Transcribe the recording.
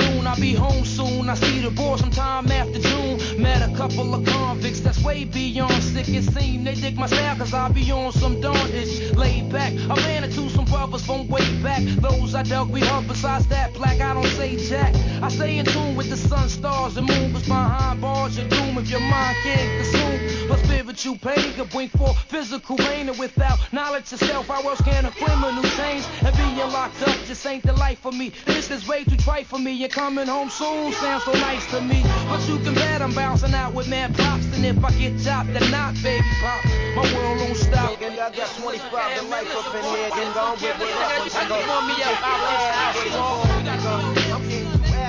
afternoon, I'll be home soon. I see the board sometime after June. Met a couple of convicts that's way beyond sick. It seems they dig my style cause I be on some dawn-ish. Laid back, I ran into some brothers from way back. Those I dealt with her besides that black, I don't say jack. I stay in tune with the sun, stars, and moon. Cause behind bars you're doomed if your mind can't consume. But spiritual pain can bring forth physical pain. And without knowledge of self, how else can a criminal change? And being locked up just ain't the life for me. This is way too trite for me. And coming home soon sounds so nice to me. But you can bet I'm bouncing out with mad props. And if I get chopped, then not, baby pop. My world won't stop. And I got 25 to life up in here. Then go with whatever. I got me up out this house.